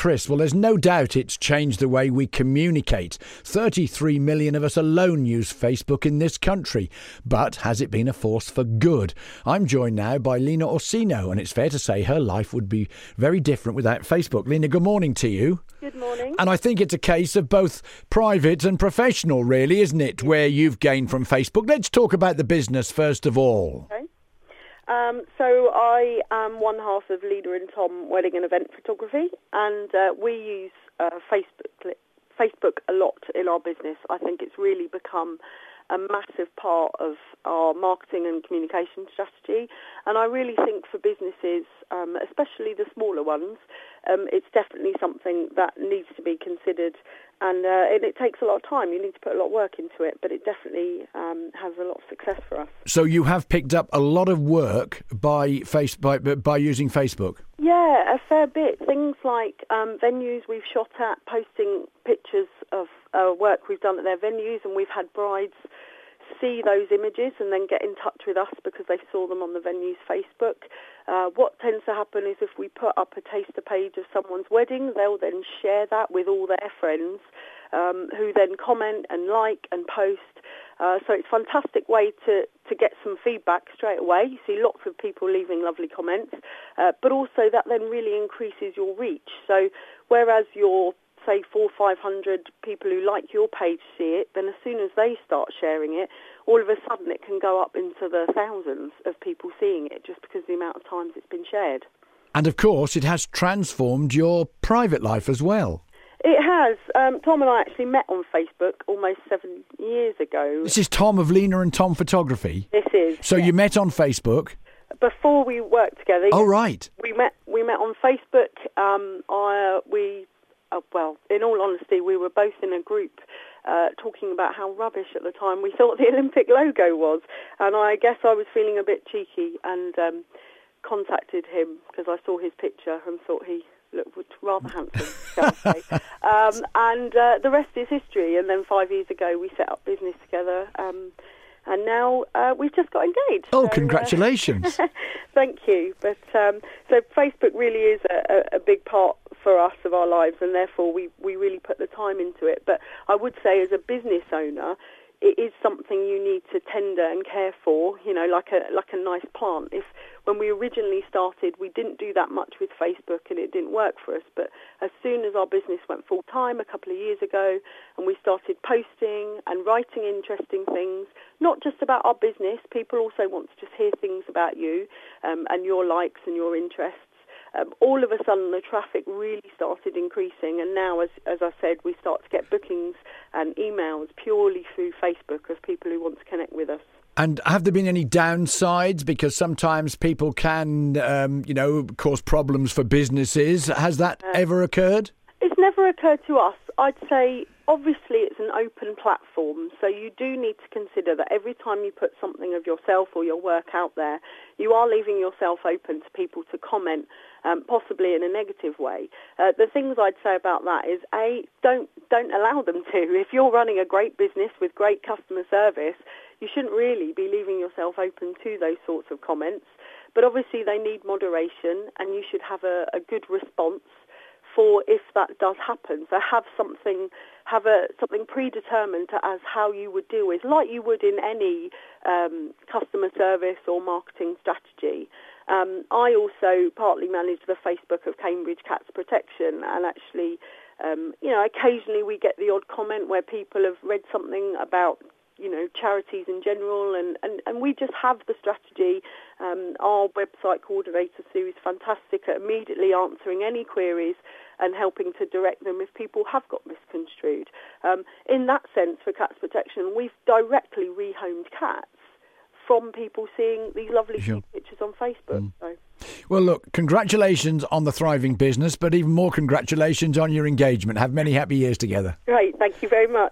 Chris. Well, there's no doubt it's changed the way we communicate. 33 million of us alone use Facebook in this country. But has it been a force for good? I'm joined now by Lena Orsino, and it's fair to say her life would be very different without Facebook. Lena, good morning to you. Good morning. And I think it's a case of both private and professional, really, isn't it, where you've gained from Facebook? Let's talk about the business first of all. Okay. So I am one half of Lena and Tom Wedding and Event Photography, and we use Facebook a lot in our business. I think it's really become a massive part of our marketing and communication strategy, and I really think for businesses, especially the smaller ones, it's definitely something that needs to be considered, and it takes a lot of time. You need to put a lot of work into it, but it definitely has a lot of success for us. So you have picked up a lot of work by using Facebook? Yeah, a fair bit. Things like venues we've shot at, posting pictures of work we've done at their venues, and we've had brides see those images and then get in touch with us because they saw them on the venue's Facebook. What tends to happen is if we put up a taster page of someone's wedding, they'll then share that with all their friends who then comment and like and post. So it's a fantastic way to get some feedback straight away. You see lots of people leaving lovely comments, but also that then really increases your reach. So whereas you're say 400 or 500 people who like your page see it, then as soon as they start sharing it, all of a sudden it can go up into the thousands of people seeing it just because of the amount of times it's been shared. And of course it has transformed your private life as well. It has. Tom and I actually met on Facebook almost 7 years ago. This is Tom of Lena and Tom Photography? This is. So yes. You met on Facebook? Before we worked together. Oh, right. We met on Facebook. Well, in all honesty, we were both in a group talking about how rubbish at the time we thought the Olympic logo was. And I guess I was feeling a bit cheeky and contacted him because I saw his picture and thought he looked rather handsome, shall I say. And the rest is history. And then 5 years ago, we set up business together. And now we've just got engaged. Oh, so, congratulations. Thank you. But so Facebook really is a big part for us of our lives, and therefore we really put the time into it. But I would say as a business owner, it is something you need to tender and care for, you know, like a nice plant. If when we originally started, we didn't do that much with Facebook and it didn't work for us, but as soon as our business went full-time a couple of years ago and we started posting and writing interesting things, not just about our business, people also want to just hear things about you and your likes and your interests. All of a sudden the traffic really started increasing, and now, as I said, we start to get bookings and emails purely through Facebook of people who want to connect with us. And have there been any downsides? Because sometimes people can, cause problems for businesses. Has that ever occurred? It's never occurred to us. I'd say, obviously, it's an open platform, so you do need to consider that every time you put something of yourself or your work out there, you are leaving yourself open to people to comment, possibly in a negative way. The things I'd say about that is, A, don't allow them to. If you're running a great business with great customer service, you shouldn't really be leaving yourself open to those sorts of comments. But obviously they need moderation, and you should have a good response for if that does happen. So have something predetermined as how you would deal with, like you would in any customer service or marketing strategy. I also partly manage the Facebook of Cambridge Cats Protection, and actually, occasionally we get the odd comment where people have read something about charities in general, and we just have the strategy. Our website coordinator, Sue, is fantastic at immediately answering any queries and helping to direct them if people have got misconstrued. In that sense, for Cats Protection, we've directly rehomed cats from people seeing these lovely pictures on Facebook. So. Well, look, congratulations on the thriving business, but even more congratulations on your engagement. Have many happy years together. Great, thank you very much.